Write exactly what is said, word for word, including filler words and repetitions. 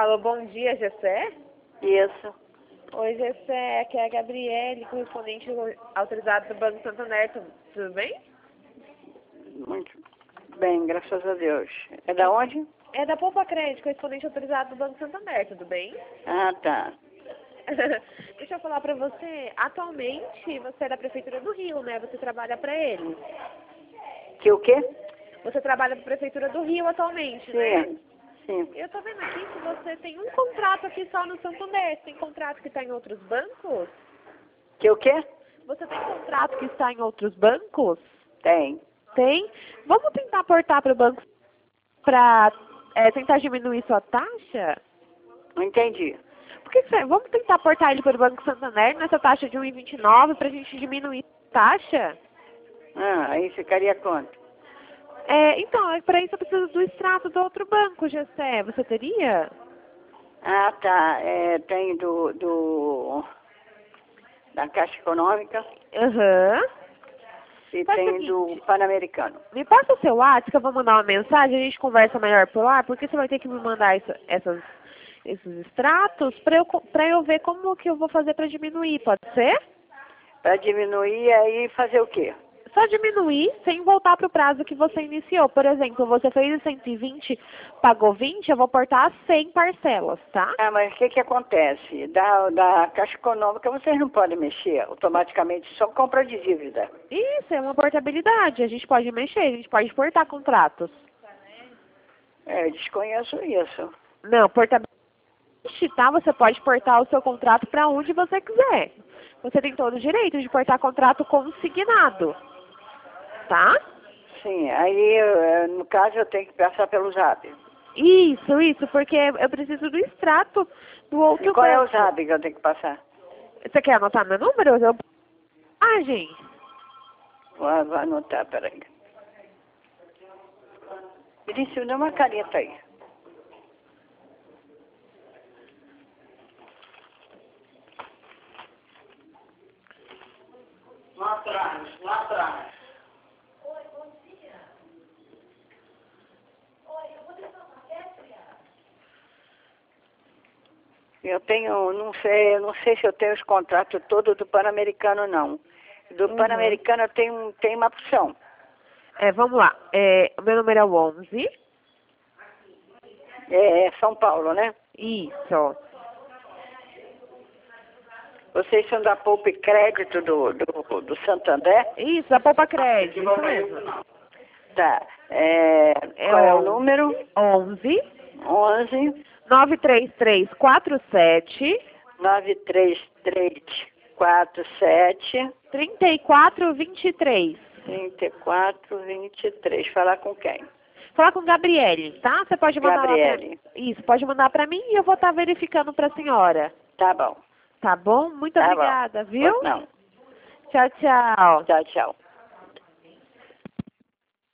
Alô, bom dia, Gessé? Isso. Oi, Gessé, aqui é a Gabriele, correspondente autorizado do Banco Santander, tudo bem? Muito bem, graças a Deus. É da onde? É da Poupa Crédito, correspondente autorizado do Banco Santander, tudo bem? Ah, tá. Deixa eu falar pra você, atualmente você é da Prefeitura do Rio, né? Você trabalha pra ele. Que o quê? Você trabalha pra Prefeitura do Rio atualmente, né? Sim, sim. Eu tô vendo aqui que você tem um contrato aqui só no Santander. Você tem contrato que está em outros bancos? Que o quê? Você tem contrato que está em outros bancos? Tem. Tem? Vamos tentar aportar para o banco para é, tentar diminuir sua taxa? Não entendi. Por que que você, vamos tentar aportar ele para o Banco Santander nessa taxa de um vírgula vinte e nove para a gente diminuir a taxa? Ah, aí ficaria quanto? É, então, para isso eu preciso do extrato do outro banco, Gessé. Você teria? Ah, tá. É, tem do, do... da Caixa Econômica Aham. e Faz o tem seguinte, do Pan-Americano. me passa o seu WhatsApp que eu vou mandar uma mensagem, a gente conversa melhor por lá, porque você vai ter que me mandar isso, essas, esses extratos para eu, pra eu ver como que eu vou fazer para diminuir, pode ser? Para diminuir aí fazer o quê? Só diminuir sem voltar para o prazo que você iniciou. Por exemplo, você fez cento e vinte, pagou vinte, eu vou portar cem parcelas, tá? Ah, mas o que que acontece? Da, da Caixa Econômica vocês não podem mexer automaticamente, só compra de dívida. Isso, é uma portabilidade, a gente pode mexer, a gente pode portar contratos. É, eu desconheço isso. Não, portabilidade, tá? Você pode portar o seu contrato para onde você quiser. Você tem todo o direito de portar contrato consignado, tá? Sim, aí eh, no caso eu tenho que passar pelo Zap. Isso, isso, porque eu preciso do extrato do outro E qual é o banco. Zap que eu tenho que passar? Você quer anotar meu número? Eu... Ah, gente. Vou, vou anotar, peraí. Vinícius, dá uma caneta aí. Lá atrás, lá atrás. Eu tenho, não sei, não sei se eu tenho os contratos todos do Pan-Americano, não. Do Uhum. Pan-Americano eu tenho, tenho uma opção. É, vamos lá. É, o meu número é o onze. É São Paulo, né? Isso. Vocês são da Poupa e Crédito do, do, do Santander? Isso, da Poupa Crédito, isso mesmo. Tá. É, É qual é o onze. número? onze. onze, nove três três quatro sete. nove três três quatro sete, trinta e quatro vinte e três. trinta e quatro vinte e três. Falar com quem? Fala com Gabriele, tá? Você pode mandar Gabriele. lá pra... Isso, pode mandar pra mim e eu vou estar verificando pra senhora. Tá bom. Tá bom? Muito Tá obrigada, bom. viu? Pois não. Tchau, tchau. Tchau, tchau.